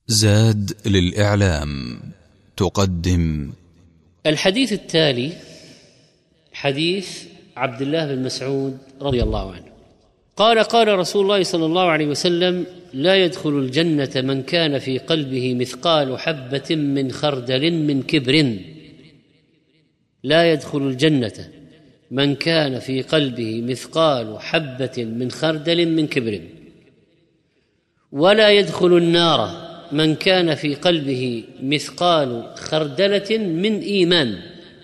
زاد للإعلام تقدم الحديث التالي حديث عبد الله بن مسعود رضي الله عنه قال رسول الله صلى الله عليه وسلم: لا يدخل الجنة من كان في قلبه مثقال حبة من خردل من كبر. لا يدخل الجنة من كان في قلبه مثقال حبة من خردل من كبر، ولا يدخل النار من كان في قلبه مثقال خردلة من إيمان.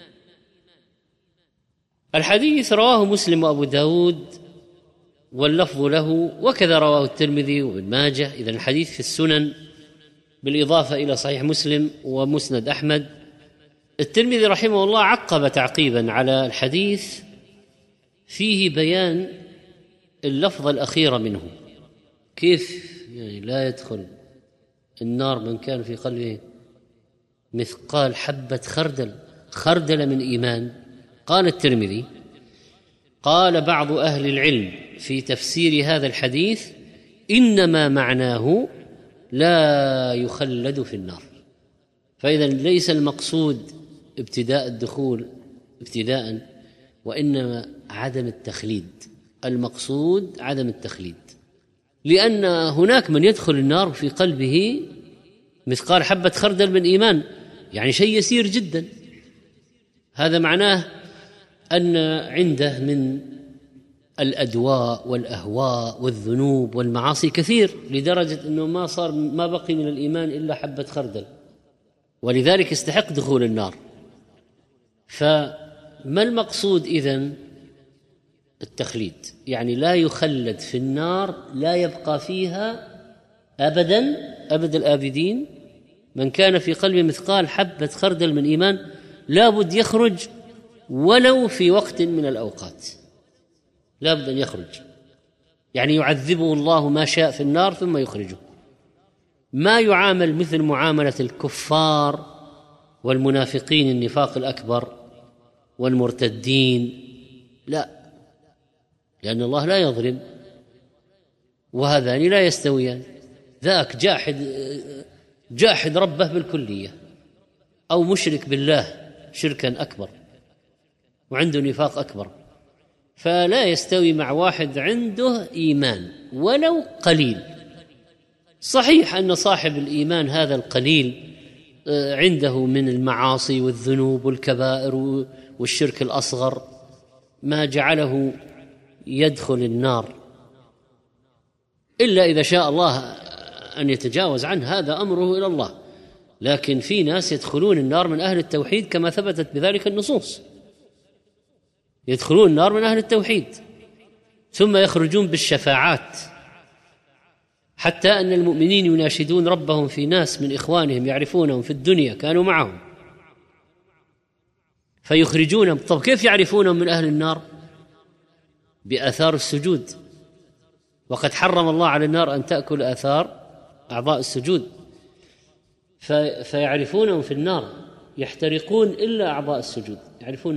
الحديث رواه مسلم وأبو داود واللفظ له، وكذا رواه الترمذي وابن ماجه. إذن الحديث في السنن بالإضافة إلى صحيح مسلم ومسند أحمد. الترمذي رحمه الله عقب تعقيبا على الحديث فيه بيان اللفظ الأخير منه، كيف يعني لا يدخل النار من كان في قلبه مثقال حبة خردل من إيمان. قال الترمذي: قال بعض أهل العلم في تفسير هذا الحديث: إنما معناه لا يخلد في النار. فإذا ليس المقصود ابتداء الدخول ابتداء، وإنما عدم التخليد. المقصود عدم التخليد، لأن هناك من يدخل النار في قلبه مثقال حبة خردل من إيمان، يعني شيء يسير جدا. هذا معناه أن عنده من الأدواء والأهواء والذنوب والمعاصي كثير، لدرجة أنه ما بقي من الإيمان إلا حبة خردل، ولذلك يستحق دخول النار. فما المقصود إذن؟ التخليد، يعني لا يخلد في النار، لا يبقى فيها أبدا أبد الآبدين. من كان في قلبه مثقال حبة خردل من إيمان لا بد يخرج، ولو في وقت من الأوقات لا بد أن يخرج، يعني يعذبه الله ما شاء في النار ثم يخرجه. ما يعامل مثل معاملة الكفار والمنافقين النفاق الأكبر والمرتدين، لا، لأن الله لا يظلم، وهذان لا يستويان. ذاك جاحد ربه بالكلية، أو مشرك بالله شركا أكبر وعنده نفاق أكبر، فلا يستوي مع واحد عنده إيمان ولو قليل. صحيح أن صاحب الإيمان هذا القليل عنده من المعاصي والذنوب والكبائر والشرك الأصغر ما جعله يدخل النار، إلا إذا شاء الله أن يتجاوز عنه، هذا أمره إلى الله. لكن في ناس يدخلون النار من أهل التوحيد كما ثبتت بذلك النصوص، يدخلون النار من أهل التوحيد ثم يخرجون بالشفاعات، حتى أن المؤمنين يناشدون ربهم في ناس من إخوانهم يعرفونهم في الدنيا كانوا معهم فيخرجونهم. طب كيف يعرفونهم من أهل النار؟ بآثار السجود، وقد حرم الله على النار أن تأكل آثار أعضاء السجود، فيعرفونهم في النار يحترقون إلا أعضاء السجود، يعرفون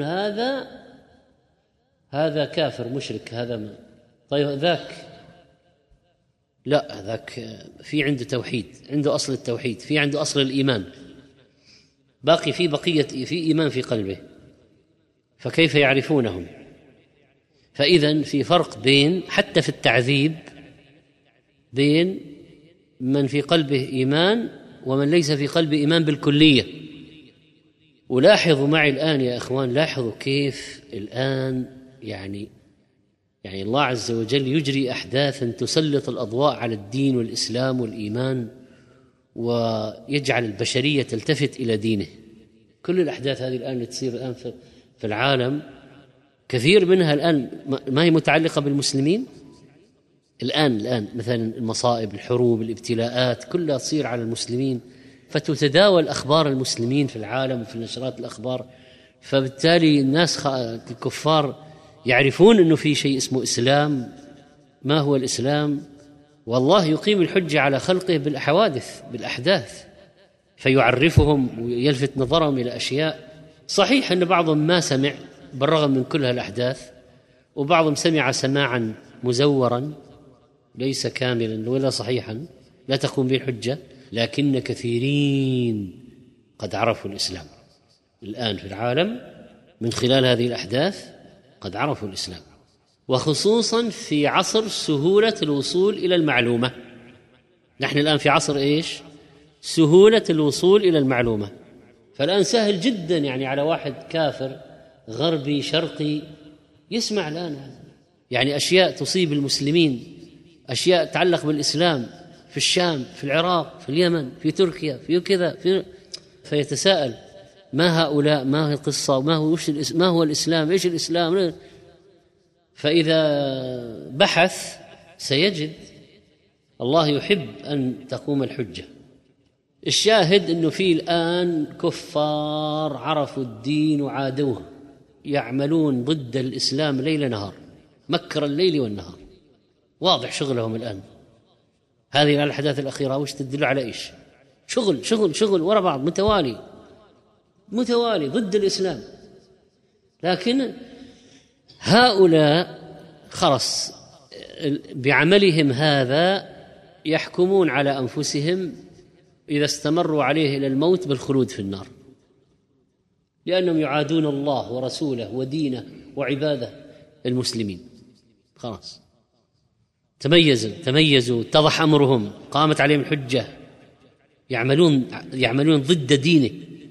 هذا كافر مشرك، هذا ما. طيب ذاك لا، ذاك في عنده توحيد، عنده أصل التوحيد، في عنده أصل الإيمان، باقي في بقية في إيمان في قلبه، فكيف يعرفونهم؟ فإذن في فرق بين حتى في التعذيب بين من في قلبه إيمان ومن ليس في قلبه إيمان بالكلية. ولاحظوا معي الآن يا إخوان، لاحظوا كيف الآن يعني الله عز وجل يجري أحداثا تسلط الأضواء على الدين والإسلام والإيمان، ويجعل البشرية تلتفت إلى دينه. كل الأحداث هذه الآن اللي تصير الآن في العالم، كثير منها الآن ما هي متعلقة بالمسلمين. الآن مثلا المصائب، الحروب، الابتلاءات كلها تصير على المسلمين، فتتداول أخبار المسلمين في العالم وفي نشرات الأخبار، فبالتالي الناس الكفار يعرفون أنه في شيء اسمه إسلام. ما هو الإسلام؟ والله يقيم الحجة على خلقه بالحوادث بالأحداث، فيعرفهم ويلفت نظرهم إلى أشياء. صحيح أن بعضهم ما سمع بالرغم من كل هالأحداث، وبعضهم سمع سماعا مزورا ليس كاملا ولا صحيحا لا تقوم به الحجة، لكن كثيرين قد عرفوا الإسلام الآن في العالم من خلال هذه الأحداث، قد عرفوا الإسلام، وخصوصا في عصر سهولة الوصول إلى المعلومة. نحن الآن في عصر إيش؟ سهولة الوصول إلى المعلومة. فالآن سهل جدا يعني على واحد كافر غربي شرقي يسمع الآن يعني أشياء تصيب المسلمين، أشياء تتعلق بالإسلام في الشام، في العراق، في اليمن، في تركيا، في كذا، فيتساءل ما هؤلاء، ما هي القصة، ما هو الإسلام، إيش الإسلام؟ فإذا بحث سيجد. الله يحب أن تقوم الحجة. الشاهد أنه في الآن كفار عرفوا الدين وعادوه، يعملون ضد الإسلام ليل نهار، مكر الليل والنهار، واضح شغلهم الآن. هذه الأحداث الأخيرة وش تدل على إيش؟ شغل شغل شغل وراء بعض، متوالي ضد الإسلام. لكن هؤلاء خلص بعملهم هذا يحكمون على أنفسهم إذا استمروا عليه إلى الموت بالخلود في النار، لأنهم يعادون الله ورسوله ودينه وعباده المسلمين. خلاص تميزوا اتضح أمرهم، قامت عليهم الحجة، يعملون ضد دينه.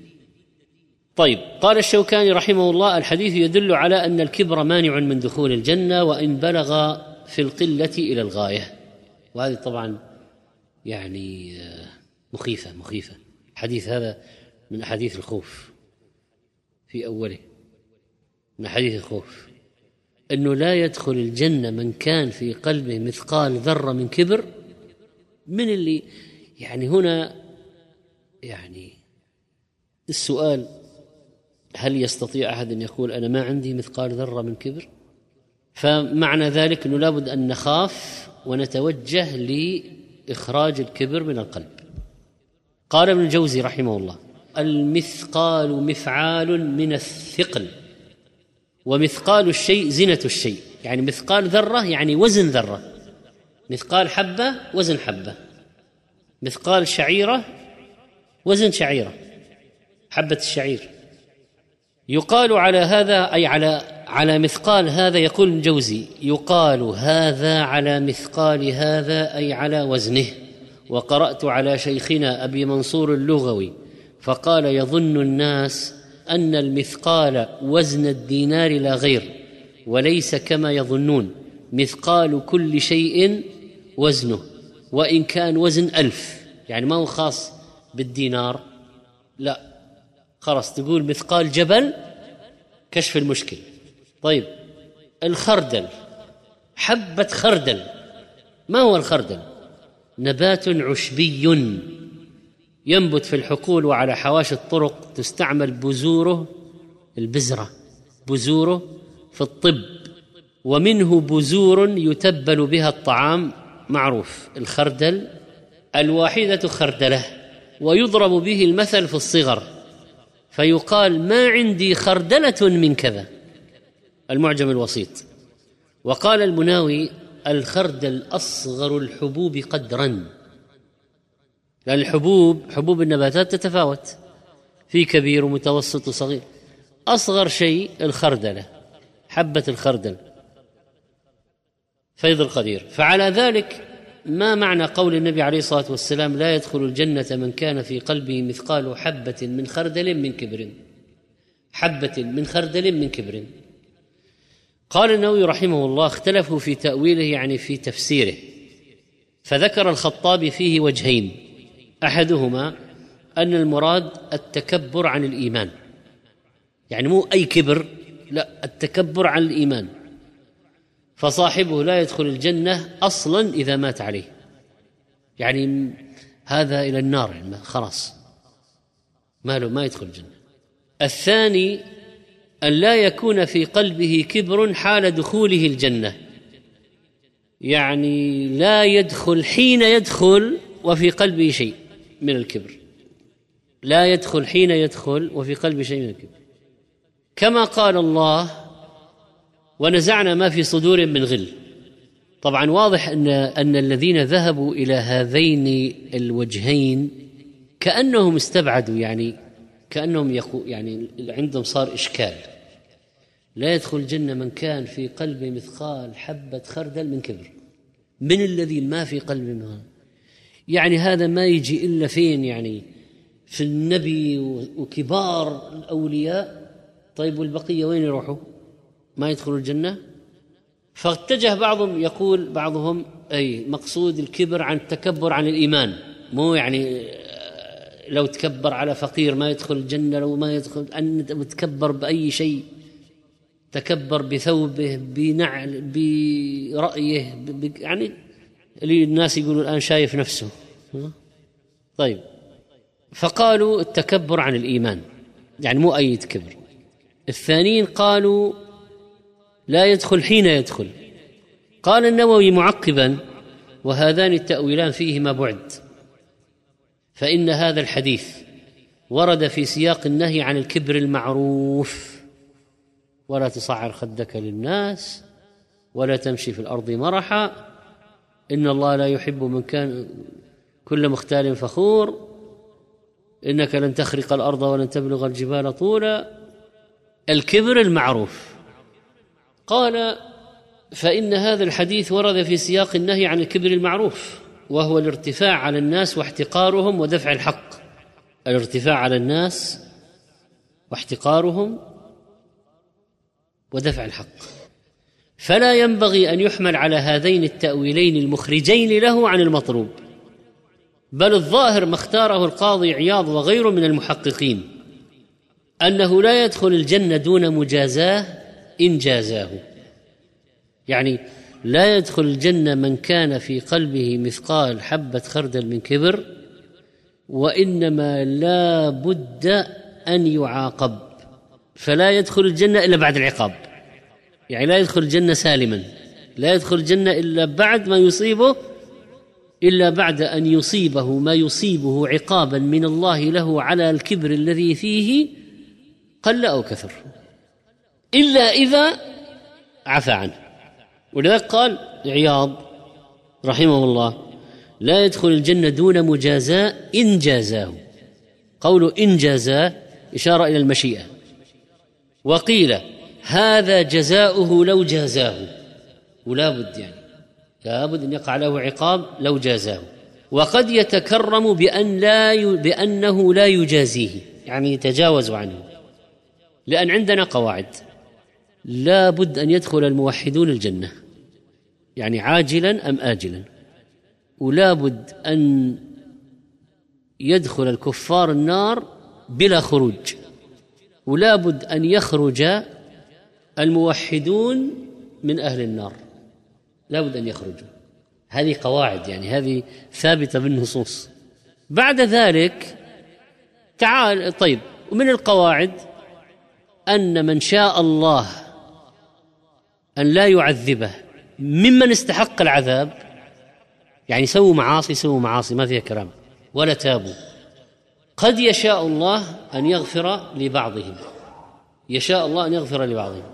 طيب، قال الشوكاني رحمه الله: الحديث يدل على أن الكبر مانع من دخول الجنة وإن بلغ في القلة إلى الغاية. وهذه طبعا يعني مخيفة. الحديث هذا من أحاديث الخوف، في أوله من أحاديث الخوف، أنه لا يدخل الجنة من كان في قلبه مثقال ذرة من كبر. من اللي يعني هنا يعني السؤال: هل يستطيع أحد أن يقول أنا ما عندي مثقال ذرة من كبر؟ فمعنى ذلك أنه لابد أن نخاف ونتوجه لإخراج الكبر من القلب. قال ابن الجوزي رحمه الله: المثقال مفعال من الثقل، ومثقال الشيء زنة الشيء. يعني مثقال ذرة يعني وزن ذرة، مثقال حبة وزن حبة، مثقال شعيرة وزن شعيرة، حبة الشعير. يقال على هذا أي على مثقال هذا، يقول الجوزي: يقال هذا على مثقال هذا أي على وزنه. وقرأت على شيخنا أبي منصور اللغوي فقال: يظن الناس أن المثقال وزن الدينار لا غير، وليس كما يظنون، مثقال كل شيء وزنه، وإن كان وزن 1000، يعني ما هو خاص بالدينار، لا خلاص تقول مثقال جبل، كشف المشكل. طيب، الخردل، حبة خردل، ما هو الخردل؟ نبات عشبي ينبت في الحقول وعلى حواشي الطرق، تستعمل بذوره، البذرة بذوره في الطب، ومنه بذور يتبل بها الطعام، معروف الخردل، الواحدة خردلة، ويضرب به المثل في الصغر، فيقال ما عندي خردلة من كذا، المعجم الوسيط. وقال المناوي: الخردل أصغر الحبوب قدرا، لأن حبوب النباتات تتفاوت، في كبير ومتوسط وصغير، أصغر شيء الخردلة، حبة الخردل، فيض القدير. فعلى ذلك ما معنى قول النبي عليه الصلاة والسلام: لا يدخل الجنة من كان في قلبه مثقال حبة من خردل من كبر، حبة من خردل من كبر. قال النووي رحمه الله: اختلفوا في تأويله، يعني في تفسيره، فذكر الخطابي فيه وجهين: أحدهما أن المراد التكبر عن الإيمان، يعني مو أي كبر، لا، التكبر عن الإيمان، فصاحبه لا يدخل الجنة أصلا إذا مات عليه، يعني هذا إلى النار، يعني خلاص ما يدخل الجنة. الثاني أن لا يكون في قلبه كبر حال دخوله الجنة، يعني لا يدخل حين يدخل وفي قلبه شيء من الكبر، لا يدخل حين يدخل وفي قلبه شيء من الكبر، كما قال الله: ونزعنا ما في صدور من غل. طبعا واضح أن الذين ذهبوا إلى هذين الوجهين كأنهم استبعدوا، يعني كأنهم يعني عندهم صار إشكال. لا يدخل الجنة من كان في قلبه مثقال حبة خردل من كبر. من الذي ما في قلبه مثقال؟ يعني هذا ما يجي إلا فين؟ يعني في النبي وكبار الأولياء. طيب والبقية وين يروحوا؟ ما يدخلوا الجنة؟ فاتجه بعضهم يقول بعضهم أي مقصود الكبر عن التكبر عن الإيمان، مو يعني لو تكبر على فقير ما يدخل الجنة، لو ما يدخل أن تكبر بأي شيء، تكبر بثوبه بنعل برأيه يعني اللي الناس يقولوا الآن شايف نفسه. طيب فقالوا التكبر عن الإيمان يعني مو أي كبر. الثانيين قالوا لا يدخل حين يدخل. قال النووي معقبا وهذان التأويلان فيهما بعد، فإن هذا الحديث ورد في سياق النهي عن الكبر المعروف: ولا تصعر خدك للناس ولا تمشي في الأرض مرحا إن الله لا يحب من كان كل مختال فخور إنك لن تخرق الأرض ولن تبلغ الجبال طولا. الكبر المعروف. قال فإن هذا الحديث ورد في سياق النهي عن الكبر المعروف، وهو الارتفاع على الناس واحتقارهم ودفع الحق. الارتفاع على الناس واحتقارهم ودفع الحق، فلا ينبغي أن يحمل على هذين التأويلين المخرجين له عن المطلوب، بل الظاهر ما اختاره القاضي عياض وغيره من المحققين أنه لا يدخل الجنة دون مجازاه إن جازاه. يعني لا يدخل الجنة من كان في قلبه مثقال حبة خردل من كبر، وإنما لا بد أن يعاقب، فلا يدخل الجنة إلا بعد العقاب. يعني لا يدخل الجنة سالما، لا يدخل الجنة إلا بعد ما يصيبه، إلا بعد أن يصيبه ما يصيبه عقابا من الله له على الكبر الذي فيه قل أو كثر، إلا إذا عفى عنه. ولذلك قال عياض رحمه الله لا يدخل الجنة دون مجازاة إن جازاه. قوله إن جازاه إشارة إلى المشيئة. وقيل هذا جزاؤه لو جازاه، ولا بد يعني لا بد أن يقع له عقاب لو جازاه. وقد يتكرم بأنه لا يجازيه، يعني يتجاوز عنه، لأن عندنا قواعد: لا بد أن يدخل الموحدون الجنة يعني عاجلا أم آجلا، ولا بد أن يدخل الكفار النار بلا خروج، ولا بد أن يخرج الموحدون من أهل النار، لا بد أن يخرجوا. هذه قواعد يعني هذه ثابتة بالنصوص. بعد ذلك تعال طيب، ومن القواعد أن من شاء الله أن لا يعذبه ممن استحق العذاب، يعني سووا معاصي ما فيها كلام ولا تابوا، قد يشاء الله أن يغفر لبعضهم، يشاء الله أن يغفر لبعضهم.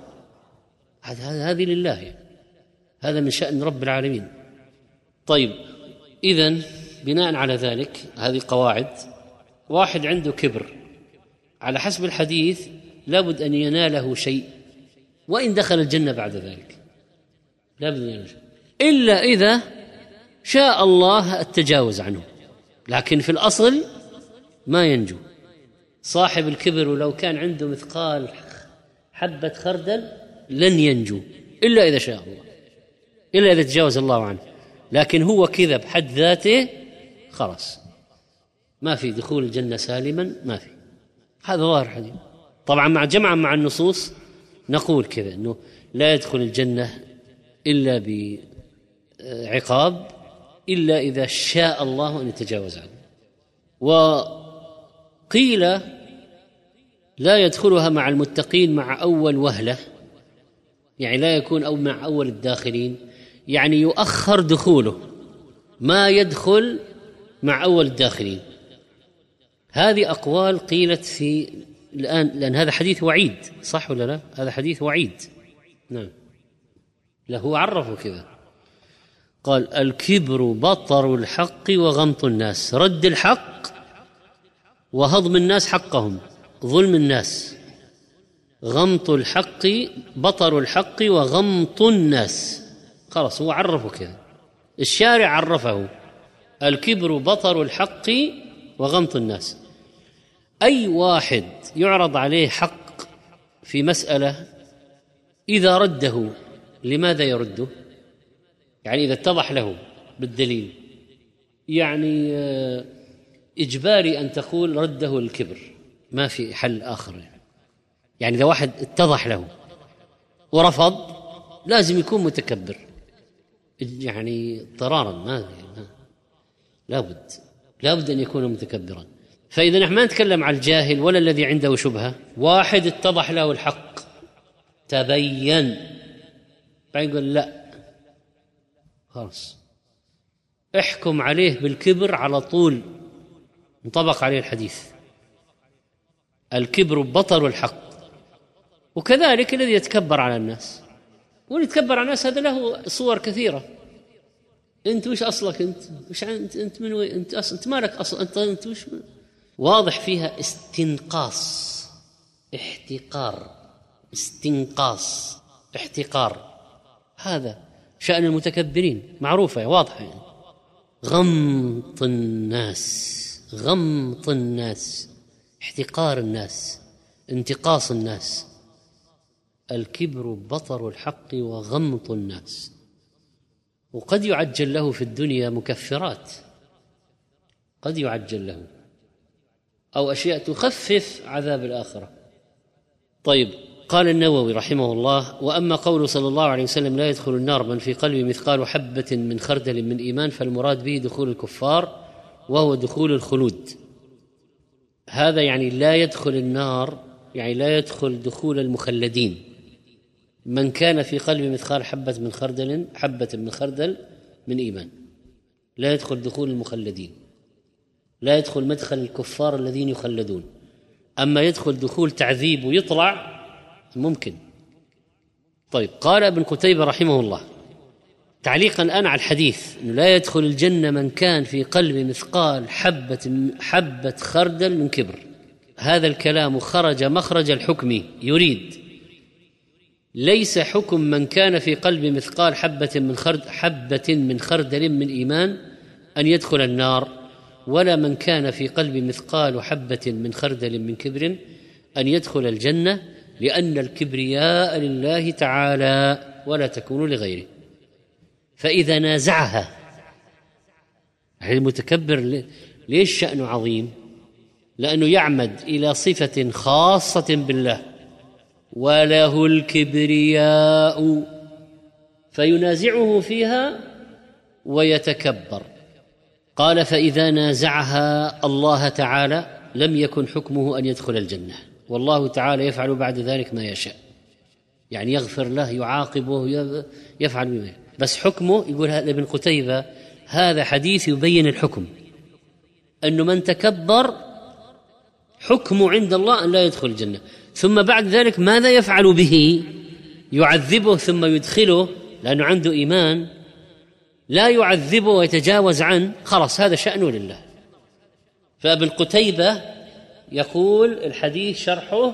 هذه لله يعني. هذا من شأن رب العالمين. طيب إذن بناء على ذلك هذه قواعد. واحد عنده كبر على حسب الحديث لابد أن يناله شيء وإن دخل الجنة بعد ذلك، لابد أن يناله شيء إلا إذا شاء الله التجاوز عنه، لكن في الأصل ما ينجو. صاحب الكبر ولو كان عنده مثقال حبة خردل لن ينجو إلا إذا شاء الله، إلا إذا تجاوز الله عنه. لكن هو كذا بحد ذاته خلاص ما في دخول الجنة سالما، ما في. هذا ظاهر حديث. طبعا مع جمعا مع النصوص نقول كذا أنه لا يدخل الجنة إلا بعقاب إلا إذا شاء الله أن يتجاوز عنه. وقيل لا يدخلها مع المتقين مع أول وهلة، يعني لا يكون أو مع أول الداخلين، يعني يؤخر دخوله، ما يدخل مع أول الداخلين. هذه أقوال قيلت في الآن، لأن هذا حديث وعيد، صح ولا لا؟ هذا حديث وعيد. نعم، لا هو عرفه كذا. قال: الكبر بطر الحق وغمط الناس، رد الحق وهضم الناس حقهم، ظلم الناس. غمط الحق، بطر الحق وغمط الناس. خلاص هو عرفه كذا، الشارع عرفه: الكبر بطر الحق وغمط الناس. أي واحد يعرض عليه حق في مسألة إذا رده، لماذا يرده؟ يعني إذا اتضح له بالدليل، يعني إجباري أن تقول رده الكبر، ما في حل آخر. يعني إذا واحد اتضح له ورفض لازم يكون متكبر، يعني اضطرارا، ما لابد أن يكون متكبرا. فإذا نحن ما نتكلم عن الجاهل ولا الذي عنده شبهة، واحد اتضح له الحق تبين، بعدين يقول لا، خلاص احكم عليه بالكبر على طول، انطبق عليه الحديث: الكبر بطر الحق. وكذلك الذي يتكبر على الناس، واللي يتكبر على الناس هذا له صور كثيرة. انت وش اصلك؟ انت من وين؟ انت مالك اصلا؟ انت وش؟ واضح فيها استنقاص، احتقار، استنقاص، احتقار. هذا شأن المتكبرين، معروفة واضحة يعني. غمط الناس، غمط الناس، احتقار الناس، انتقاص الناس. الكبر بطر الحق وغمط الناس. وقد يعجل له في الدنيا مكفرات، قد يعجل له، أو أشياء تخفف عذاب الآخرة. طيب، قال النووي رحمه الله: وأما قول صلى الله عليه وسلم لا يدخل النار من في قلبه مثقال حبة من خردل من إيمان، فالمراد به دخول الكفار، وهو دخول الخلود. هذا يعني لا يدخل النار، يعني لا يدخل دخول المخلدين. من كان في قلبه مثقال حبة من خردل من إيمان، لا يدخل دخول المخلدين، لا يدخل مدخل الكفار الذين يخلدون. أما يدخل دخول تعذيب ويطلع ممكن. طيب، قال ابن قتيبة رحمه الله تعليقا الآن على الحديث: إنه لا يدخل الجنة من كان في قلبه مثقال حبة خردل من كبر. هذا الكلام خرج مخرج الحكم، يريد ليس حكم من كان في قلبه مثقال حبة من خردل من إيمان أن يدخل النار، ولا من كان في قلبه مثقال حبة من خردل من كبر أن يدخل الجنة، لأن الكبرياء لله تعالى ولا تكون لغيره. فإذا نازعها المتكبر، ليش شأنه عظيم؟ لأنه يعمد إلى صفة خاصة بالله: وله الكبرياء، فينازعه فيها ويتكبر. قال: فإذا نازعها الله تعالى لم يكن حكمه أن يدخل الجنة، والله تعالى يفعل بعد ذلك ما يشاء، يعني يغفر له، يعاقبه، يفعل بما يشاء. بس حكمه، يقول ابن قتيبة هذا حديث يبين الحكم، أنه من تكبر حكمه عند الله أن لا يدخل الجنة. ثم بعد ذلك ماذا يفعل به؟ يعذبه ثم يدخله، لأنه عنده إيمان، لا يعذبه ويتجاوز عنه، خلاص هذا شأنه لله. فابن قتيبة يقول الحديث شرحه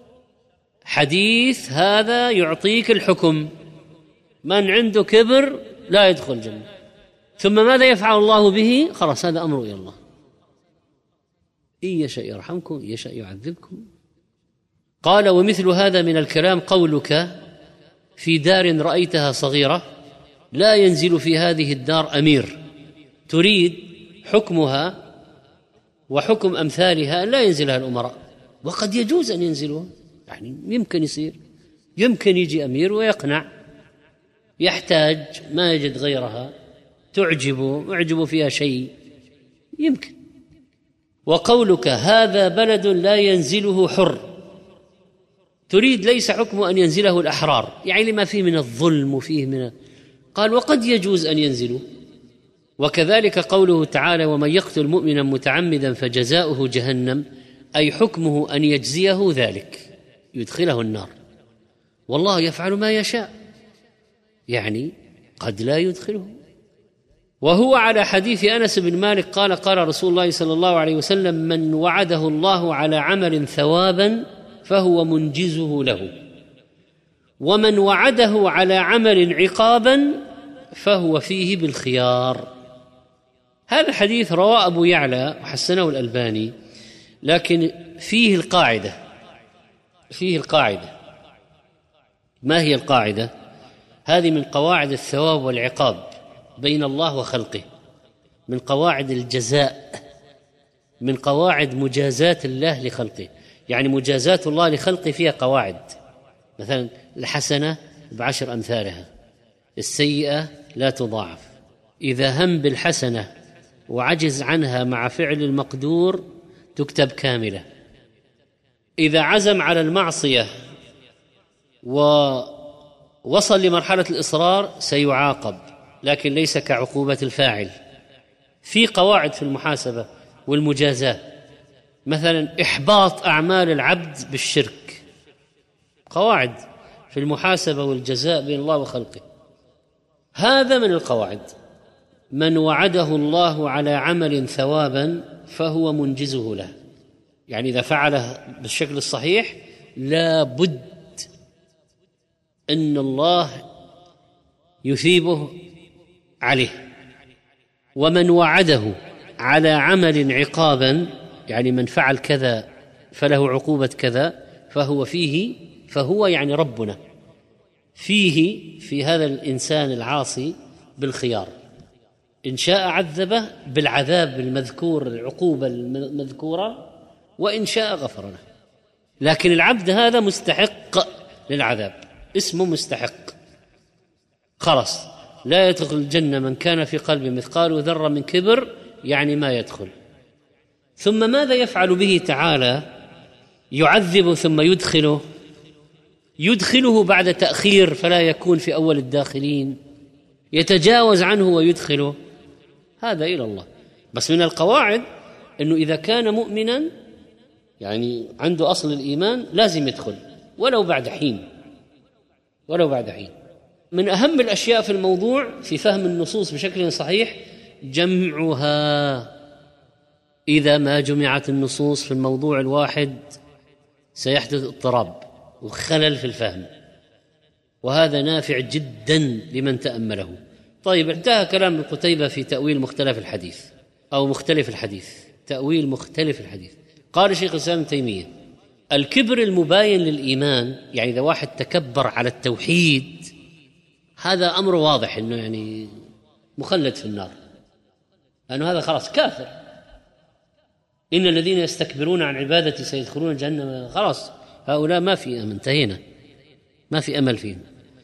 حديث هذا يعطيك الحكم: من عنده كبر لا يدخل الجنة. ثم ماذا يفعل الله به؟ خلاص هذا أمره إلى الله، إن يشاء يرحمكم، إن يشاء يعذبكم. قال: ومثل هذا من الكلام قولك: في دار رأيتها صغيرة لا ينزل في هذه الدار أمير، تريد حكمها وحكم أمثالها لا ينزلها الأمراء، وقد يجوز أن ينزلوا، يعني يمكن يصير، يمكن يجي أمير ويقنع، يحتاج ما يجد غيرها تعجبه فيها شيء، يمكن. وقولك: هذا بلد لا ينزله حر، تريد ليس حكمه أن ينزله الأحرار، يعني لما فيه من الظلم وفيه من قال: وقد يجوز أن ينزلوا. وكذلك قوله تعالى: ومن يقتل مؤمنا متعمدا فجزاؤه جهنم، أي حكمه أن يجزيه ذلك، يدخله النار، والله يفعل ما يشاء، يعني قد لا يدخله، وهو على حديث أنس بن مالك قال قال رسول الله صلى الله عليه وسلم: من وعده الله على عمل ثوابا فهو منجزه له، ومن وعده على عمل عقابا فهو فيه بالخيار. هذا حديث رواه أبو يعلى وحسنه الألباني، لكن فيه القاعدة. ما هي القاعدة؟ هذه من قواعد الثواب والعقاب بين الله وخلقه، من قواعد الجزاء، من قواعد مجازاة الله لخلقه. يعني مجازاة الله لخلقه فيها قواعد، مثلا الحسنة ب10 أمثالها، السيئة لا تضاعف، إذا هم بالحسنة وعجز عنها مع فعل المقدور تكتب كاملة، إذا عزم على المعصية ووصل لمرحلة الإصرار سيعاقب، لكن ليس كعقوبة الفاعل. في قواعد في المحاسبة والمجازاة، مثلا إحباط أعمال العبد بالشرك، قواعد في المحاسبة والجزاء بين الله وخلقه. هذا من القواعد. من وعده الله على عمل ثوابا فهو منجزه له، يعني إذا فعله بالشكل الصحيح لا بد أن الله يثيبه عليه. ومن وعده على عمل عقابا، يعني من فعل كذا فله عقوبة كذا، فهو يعني ربنا في هذا الإنسان العاصي بالخيار، إن شاء عذبه بالعذاب المذكور، العقوبة المذكورة، وإن شاء غفر له. لكن العبد هذا مستحق للعذاب، اسمه مستحق، خلاص لا يدخل الجنة من كان في قلبه مثقال ذرة من كبر، يعني ما يدخل. ثم ماذا يفعل به تعالى؟ يعذب ثم يدخله بعد تأخير فلا يكون في أول الداخلين، يتجاوز عنه ويدخله، هذا إلى الله. بس من القواعد أنه إذا كان مؤمنا يعني عنده أصل الإيمان لازم يدخل ولو بعد حين. من أهم الأشياء في الموضوع في فهم النصوص بشكل صحيح جمعها. إذا ما جمعت النصوص في الموضوع الواحد سيحدث اضطراب وخلل في الفهم، وهذا نافع جدا لمن تأمله. طيب، انتهى كلام ابن قتيبة في تأويل مختلف الحديث أو مختلف الحديث، تأويل مختلف الحديث. قال شيخ الإسلام ابن تيمية: الكبر المباين للإيمان، يعني إذا واحد تكبر على التوحيد هذا أمر واضح أنه يعني مخلد في النار، لأنه هذا خلاص كافر. إن الذين يستكبرون عن عبادتي سيدخلون جهنم، خلاص هؤلاء ما في أمل، انتهينا، ما في أمل فيهم.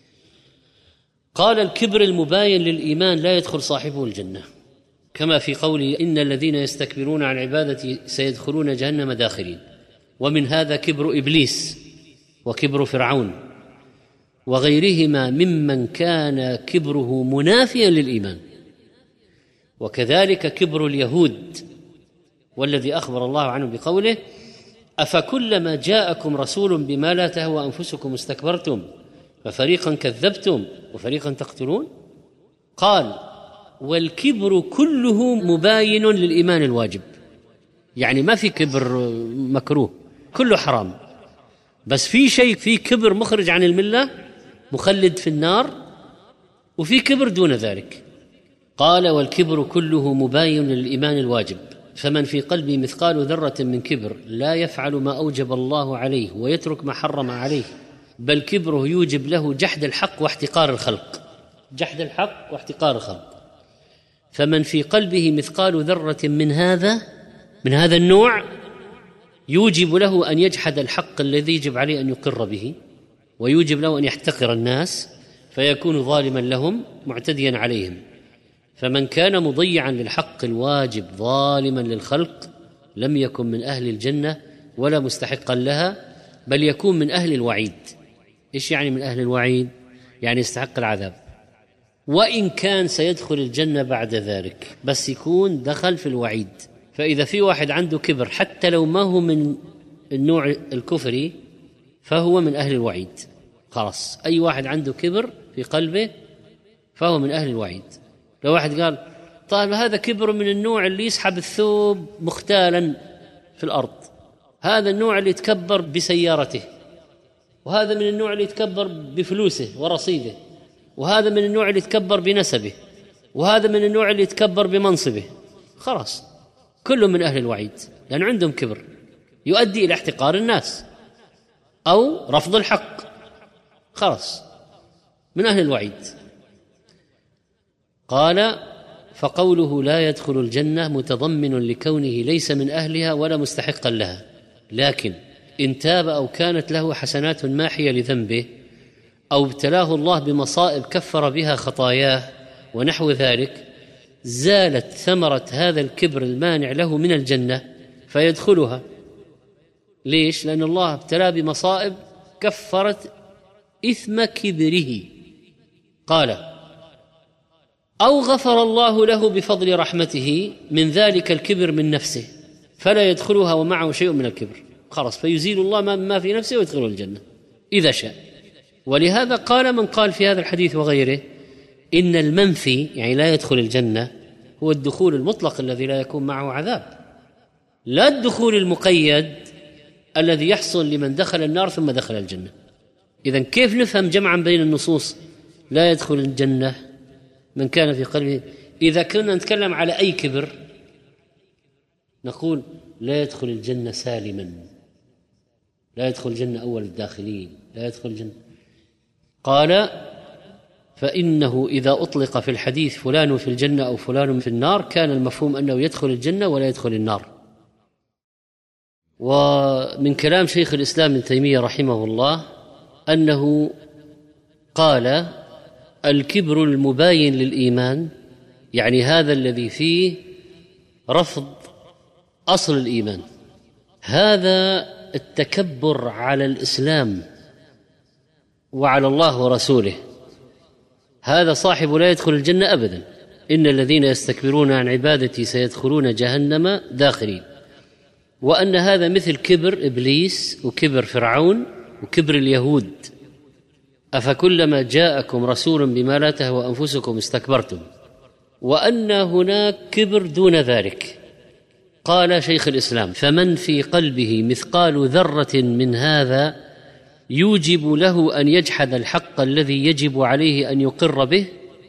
قال: الكبر المباين للإيمان لا يدخل صاحبه الجنة، كما في قوله: إن الذين يستكبرون عن عبادتي سيدخلون جهنم داخرين. ومن هذا كبر إبليس وكبر فرعون وغيرهما ممن كان كبره منافيا للإيمان، وكذلك كبر اليهود، والذي أخبر الله عنه بقوله: أفكلما جاءكم رسول بما لا تهوى أنفسكم استكبرتم ففريقا كذبتم وفريقا تقتلون. قال: والكبر كله مباين للإيمان الواجب، يعني ما في كبر مكروه، كله حرام، بس في شيء، في كبر مخرج عن الملة مخلد في النار، وفي كبر دون ذلك. قال: والكبر كله مباين للإيمان الواجب، فمن في قلبه مثقال ذرة من كبر لا يفعل ما أوجب الله عليه ويترك ما حرم عليه، بل كبره يوجب له جحد الحق واحتقار الخلق، جحد الحق واحتقار الخلق. فمن في قلبه مثقال ذرة من هذا النوع يوجب له أن يجحد الحق الذي يجب عليه أن يقر به، ويوجب له أن يحتقر الناس فيكون ظالما لهم معتديا عليهم. فمن كان مضيعا للحق الواجب ظالما للخلق لم يكن من أهل الجنة ولا مستحقا لها، بل يكون من أهل الوعيد. إيش يعني من أهل الوعيد؟ يعني يستحق العذاب، وإن كان سيدخل الجنة بعد ذلك، بس يكون دخل في الوعيد. فإذا في واحد عنده كبر حتى لو ما هو من النوع الكفري فهو من أهل الوعيد، خلاص. أي واحد عنده كبر في قلبه فهو من أهل الوعيد. لو واحد قال طيب هذا كبر من النوع اللي يسحب الثوب مختالا في الأرض، هذا النوع اللي يتكبر بسيارته، وهذا من النوع اللي يتكبر بفلوسه ورصيده، وهذا من النوع اللي يتكبر بنسبه، وهذا من النوع اللي يتكبر بمنصبه. خلاص كل من أهل الوعيد، لأن عندهم كبر يؤدي إلى احتقار الناس أو رفض الحق، خلاص من أهل الوعيد. قال: فقوله لا يدخل الجنة متضمن لكونه ليس من أهلها ولا مستحقا لها، لكن إن تاب أو كانت له حسنات ماحية لذنبه أو ابتلاه الله بمصائب كفر بها خطاياه ونحو ذلك، زالت ثمرة هذا الكبر المانع له من الجنة فيدخلها. ليش؟ لأن الله ابتلاه بمصائب كفرت إثم كبره. قال: أو غفر الله له بفضل رحمته من ذلك الكبر من نفسه فلا يدخلها ومعه شيء من الكبر، خلاص فيزيل الله ما في نفسه ويدخله الجنة إذا شاء. ولهذا قال من قال في هذا الحديث وغيره إن المنفي يعني لا يدخل الجنة هو الدخول المطلق الذي لا يكون معه عذاب، لا الدخول المقيد الذي يحصل لمن دخل النار ثم دخل الجنة. إذن كيف نفهم جمعا بين النصوص لا يدخل الجنة من كان في قلبه؟ إذا كنا نتكلم على أي كبر نقول لا يدخل الجنة سالما، لا يدخل الجنة أول الداخلين، لا يدخل الجنة. قال: فإنه إذا أطلق في الحديث فلان في الجنة أو فلان في النار كان المفهوم أنه يدخل الجنة ولا يدخل النار. ومن كلام شيخ الإسلام ابن تيمية رحمه الله أنه قال: الكبر المباين للإيمان، يعني هذا الذي فيه رفض أصل الإيمان، هذا التكبر على الإسلام وعلى الله ورسوله، هذا صاحب لا يدخل الجنة أبدا. إن الذين يستكبرون عن عبادتي سيدخلون جهنم داخرين. وأن هذا مثل كبر إبليس وكبر فرعون وكبر اليهود، أفكلما جاءكم رسول بما لا تهوى أنفسكم استكبرتم. وأن هناك كبر دون ذلك. قال شيخ الإسلام: فمن في قلبه مثقال ذرة من هذا يوجب له أن يجحد الحق الذي يجب عليه أن يقر به،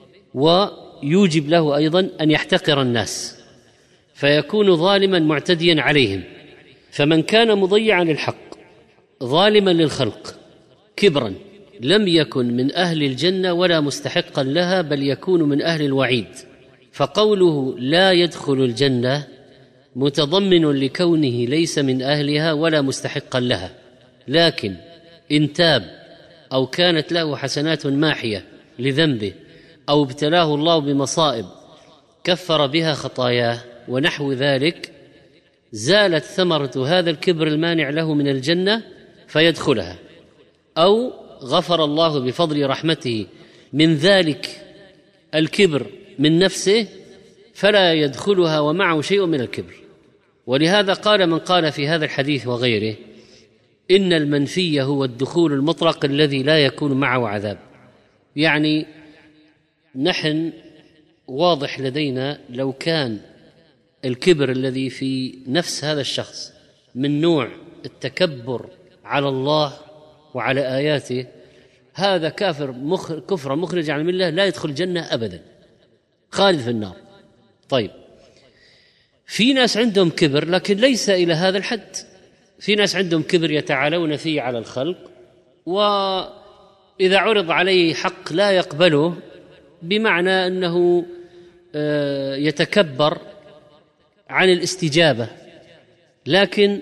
ويوجب له أيضا أن يحتقر الناس فيكون ظالما معتديا عليهم. فمن كان مضيعا للحق ظالما للخلق كبرا لم يكن من أهل الجنة ولا مستحقا لها، بل يكون من أهل الوعيد. فقوله لا يدخل الجنة متضمن لكونه ليس من أهلها ولا مستحقا لها، لكن إن تاب أو كانت له حسنات ماحية لذنبه أو ابتلاه الله بمصائب كفر بها خطاياه ونحو ذلك، زالت ثمرة هذا الكبر المانع له من الجنة فيدخلها. أو غفر الله بفضل رحمته من ذلك الكبر من نفسه فلا يدخلها ومعه شيء من الكبر. ولهذا قال من قال في هذا الحديث وغيره إن المنفي هو الدخول المطلق الذي لا يكون معه عذاب. يعني نحن واضح لدينا لو كان الكبر الذي في نفس هذا الشخص من نوع التكبر على الله وعلى آياته، هذا كافر كفر مخرج عن الملة، لا يدخل الجنة أبدا، خالد في النار. طيب في ناس عندهم كبر لكن ليس إلى هذا الحد. في ناس عندهم كبر يتعالون فيه على الخلق، وإذا عرض عليه حق لا يقبله، بمعنى أنه يتكبر عن الاستجابة، لكن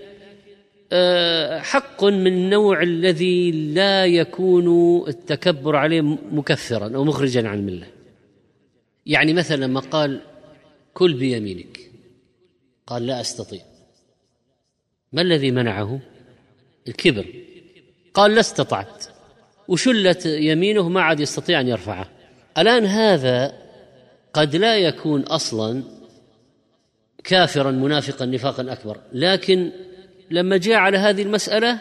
حق من النوع الذي لا يكون التكبر عليه مكفرا أو مخرجا عن الملة. يعني مثلا لما قال كل بيمينك قال لا أستطيع، ما الذي منعه؟ الكبر. قال لا استطعت، وشلت يمينه ما عاد يستطيع أن يرفعه. الآن هذا قد لا يكون أصلا كافرا منافقا نفاقا أكبر، لكن لما جاء على هذه المسألة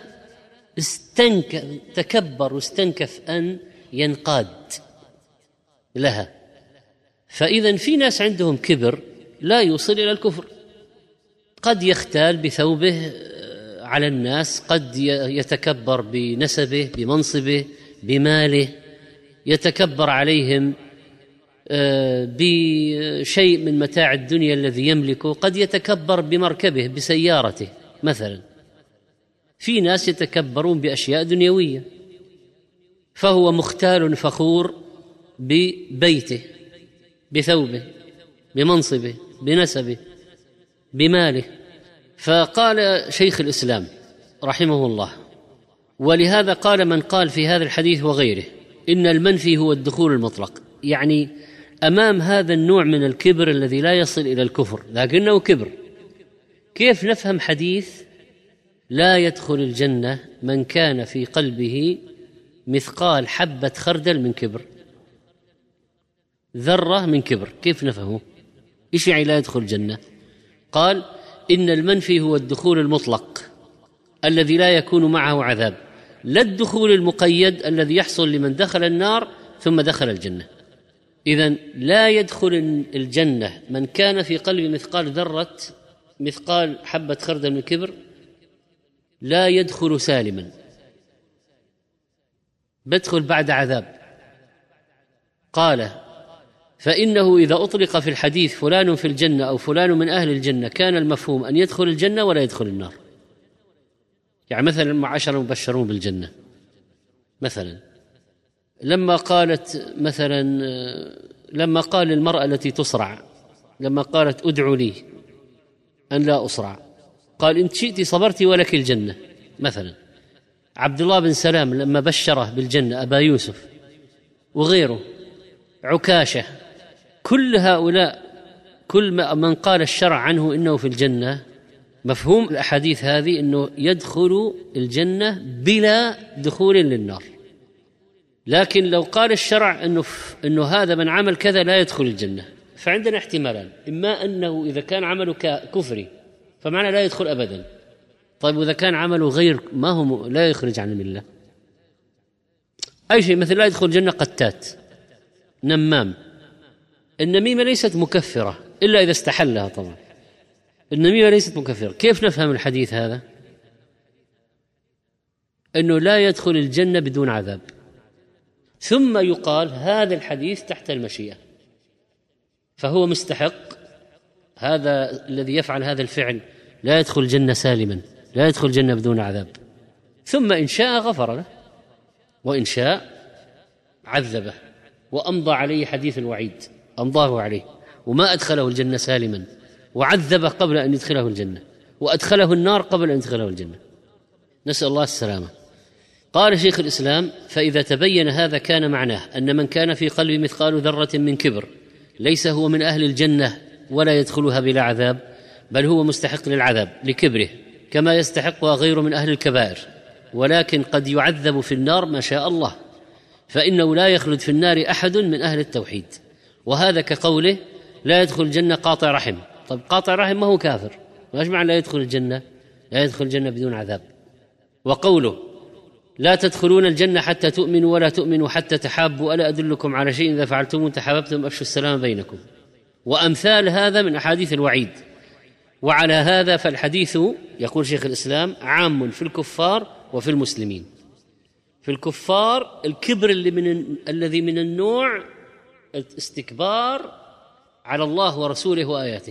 تكبر واستنكف أن ينقاد لها، فإذا في ناس عندهم كبر لا يوصل إلى الكفر، قد يختال بثوبه على الناس، قد يتكبر بنسبه بمنصبه بماله، يتكبر عليهم بشيء من متاع الدنيا الذي يملكه، قد يتكبر بمركبه بسيارته مثلا. في ناس يتكبرون بأشياء دنيوية، فهو مختال فخور ببيته بثوبه بمنصبه بنسبه بماله. فقال شيخ الإسلام رحمه الله: ولهذا قال من قال في هذا الحديث وغيره إن المنفي هو الدخول المطلق، يعني أمام هذا النوع من الكبر الذي لا يصل إلى الكفر لكنه كبر، كيف نفهم حديث لا يدخل الجنة من كان في قلبه مثقال حبة خردل من كبر، ذرة من كبر، كيف نفهمه؟ إيش يعني لا يدخل الجنة؟ قال إن المنفي هو الدخول المطلق الذي لا يكون معه عذاب، لا الدخول المقيد الذي يحصل لمن دخل النار ثم دخل الجنة. إذن لا يدخل الجنة من كان في قلبه مثقال حبة خردل من كبر، لا يدخل سالما، بدخل بعد عذاب. قال فإنه إذا أطلق في الحديث فلان في الجنة أو فلان من أهل الجنة كان المفهوم أن يدخل الجنة ولا يدخل النار. يعني مثلا مع 10 مبشرون بالجنة مثلا، لما قال المرأة التي تصرع، لما قالت ادعوا لي أن لا أصرع، قال إن شئت صبرت ولك الجنة مثلا. عبد الله بن سلام لما بشره بالجنة، أبا يوسف وغيره، عكاشة، كل هؤلاء، كل من قال الشرع عنه إنه في الجنة، مفهوم الأحاديث هذه أنه يدخل الجنة بلا دخول للنار. لكن لو قال الشرع أنه هذا من عمل كذا لا يدخل الجنة، فعندنا احتمالان: إما أنه إذا كان عمله كفري فمعنى لا يدخل أبدا، طيب وإذا كان عمله غير ما هو لا يخرج عن الملة، أي شيء، مثل لا يدخل الجنة قتات، نمام. النميمة ليست مكفرة إلا إذا استحلها، طبعا النميمة ليست مكفرة. كيف نفهم الحديث هذا؟ أنه لا يدخل الجنة بدون عذاب، ثم يقال هذا الحديث تحت المشيئة، فهو مستحق، هذا الذي يفعل هذا الفعل لا يدخل الجنة سالما، لا يدخل الجنة بدون عذاب، ثم إن شاء غفر له وإن شاء عذبه وأمضى عليه حديث الوعيد، أمضاه عليه وما أدخله الجنة سالما، وعذبه قبل أن يدخله الجنة، وأدخله النار قبل أن يدخله الجنة، نسأل الله السلامة. قال شيخ الإسلام: فإذا تبين هذا كان معناه أن من كان في قلبه مثقال ذرة من كبر ليس هو من أهل الجنة ولا يدخلها بلا عذاب، بل هو مستحق للعذاب لكبره كما يستحقها غير من أهل الكبائر، ولكن قد يعذب في النار ما شاء الله، فإنه لا يخلد في النار أحد من أهل التوحيد. وهذا كقوله لا يدخل الجنة قاطع رحم. طب قاطع رحم ما هو كافر، وايش معنى لا يدخل الجنة؟ لا يدخل الجنة بدون عذاب. وقوله لا تدخلون الجنة حتى تؤمنوا ولا تؤمنوا حتى تحابوا، ألا أدلكم على شيء إذا فعلتم تحاببتم أفشوا السلام بينكم، وأمثال هذا من أحاديث الوعيد. وعلى هذا فالحديث، يقول شيخ الإسلام، عام في الكفار وفي المسلمين. في الكفار الكبر الذي من النوع الاستكبار على الله ورسوله وآياته،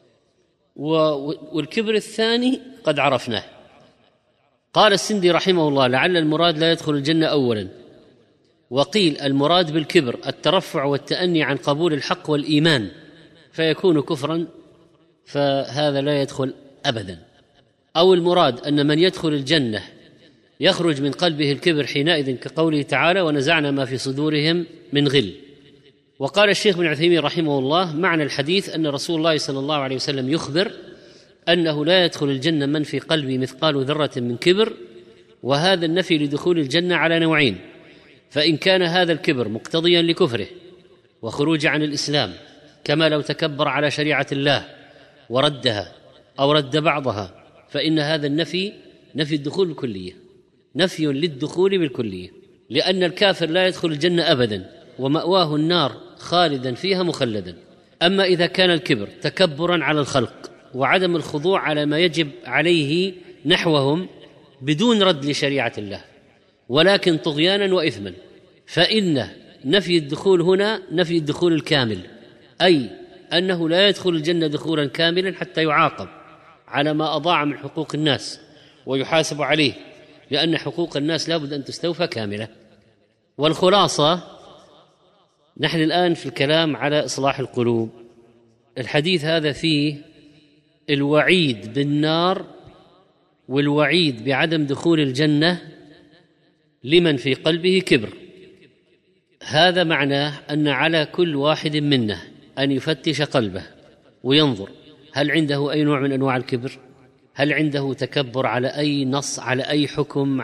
والكبر الثاني قد عرفناه. قال السندي رحمه الله: لعل المراد لا يدخل الجنة أولا، وقيل المراد بالكبر الترفع والتأني عن قبول الحق والإيمان فيكون كفرا، فهذا لا يدخل أبدا. أو المراد أن من يدخل الجنة يخرج من قلبه الكبر حينئذ، كقوله تعالى: ونزعنا ما في صدورهم من غل. وقال الشيخ بن عثيمين رحمه الله: معنى الحديث أن رسول الله صلى الله عليه وسلم يخبر أنه لا يدخل الجنة من في قلبه مثقال ذرة من كبر، وهذا النفي لدخول الجنة على نوعين: فإن كان هذا الكبر مقتضيا لكفره وخروج عن الإسلام، كما لو تكبر على شريعة الله وردها أو رد بعضها، فإن هذا النفي نفي الدخول بالكلية، نفي للدخول بالكلية، لأن الكافر لا يدخل الجنة أبدا ومأواه النار خالدا فيها مخلدا. أما إذا كان الكبر تكبرا على الخلق وعدم الخضوع على ما يجب عليه نحوهم بدون رد لشريعة الله، ولكن طغيانا وإثما، فإن نفي الدخول هنا نفي الدخول الكامل، أي أنه لا يدخل الجنة دخولا كاملا حتى يعاقب على ما أضاع من حقوق الناس ويحاسب عليه، لأن حقوق الناس لا بد أن تستوفى كاملة. والخلاصة، نحن الآن في الكلام على إصلاح القلوب. الحديث هذا فيه الوعيد بالنار والوعيد بعدم دخول الجنة لمن في قلبه كبر. هذا معناه أن على كل واحد منا أن يفتش قلبه وينظر هل عنده أي نوع من أنواع الكبر، هل عنده تكبر على أي نص، على أي حكم،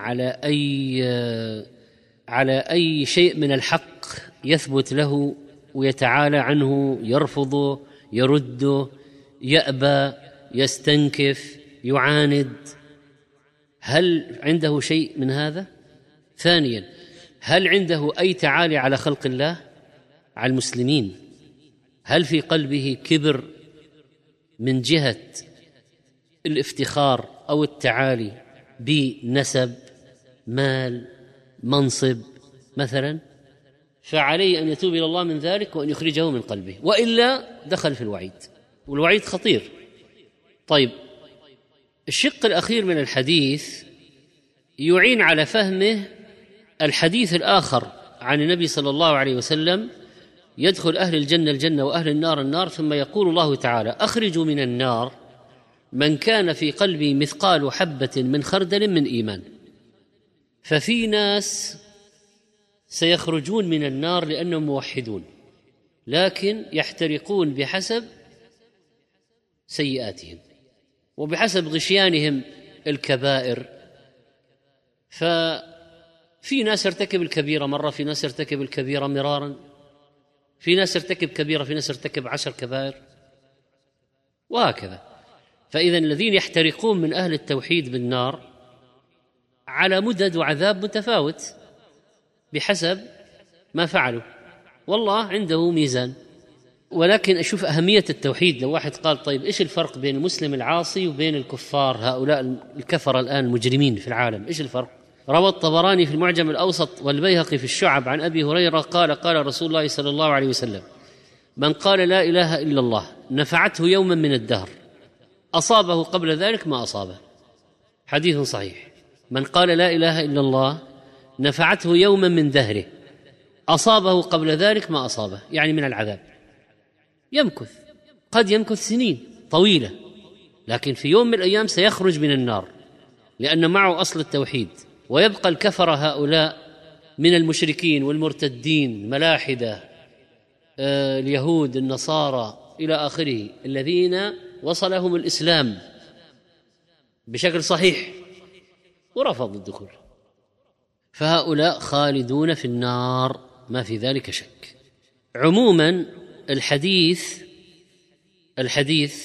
على أي شيء من الحق يثبت له ويتعالى عنه، يرفضه، يرده، يأبى، يستنكف، يعاند. هل عنده شيء من هذا؟ ثانيا، هل عنده أي تعالي على خلق الله، على المسلمين؟ هل في قلبه كبر من جهة الافتخار أو التعالي بنسب، مال، منصب مثلا؟ فعليه أن يتوب إلى الله من ذلك وأن يخرجه من قلبه، وإلا دخل في الوعيد، والوعيد خطير. طيب، الشق الأخير من الحديث يعين على فهمه الحديث الآخر عن النبي صلى الله عليه وسلم: يدخل أهل الجنة الجنة وأهل النار النار، ثم يقول الله تعالى: أخرجوا من النار من كان في قلبه مثقال حبة من خردل من إيمان. ففي ناس سيخرجون من النار لأنهم موحدون، لكن يحترقون بحسب سيئاتهم وبحسب غشيانهم الكبائر. ففي ناس ارتكب الكبيرة مرة، في ناس ارتكب الكبيرة مرارا، في ناس ارتكب كبيرة، في ناس ارتكب 10 كبائر، وهكذا. فإذا الذين يحترقون من أهل التوحيد بالنار على مدد وعذاب متفاوت بحسب ما فعلوا، والله عنده ميزان. ولكن أشوف أهمية التوحيد. لو واحد قال: طيب إيش الفرق بين المسلم العاصي وبين الكفار، هؤلاء الكفر الآن المجرمين في العالم، إيش الفرق؟ روى الطبراني في المعجم الأوسط والبيهقي في الشعب عن أبي هريرة قال: قال رسول الله صلى الله عليه وسلم: من قال لا إله إلا الله نفعته يوما من الدهر أصابه قبل ذلك ما أصابه. حديث صحيح. من قال لا إله إلا الله نفعته يوما من دهره أصابه قبل ذلك ما أصابه، يعني من العذاب. يمكث، قد يمكث سنين طويلة، لكن في يوم من الأيام سيخرج من النار لأن معه أصل التوحيد. ويبقى الكفر هؤلاء من المشركين والمرتدين، ملاحدة، اليهود، النصارى إلى آخره، الذين وصلهم الإسلام بشكل صحيح ورفضوا الدخول، فهؤلاء خالدون في النار، ما في ذلك شك. عموما الحديث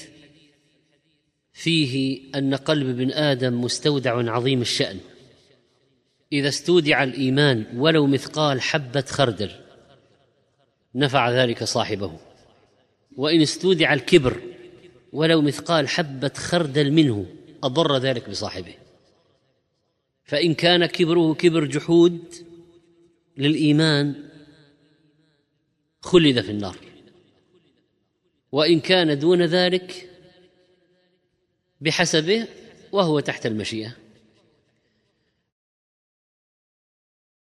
فيه أن قلب ابن آدم مستودع عظيم الشأن، إذا استودع الإيمان ولو مثقال حبة خردل نفع ذلك صاحبه، وإن استودع الكبر ولو مثقال حبة خردل منه أضر ذلك بصاحبه. فإن كان كبره كبر جحود للإيمان خلد في النار، وإن كان دون ذلك بحسبه وهو تحت المشيئة.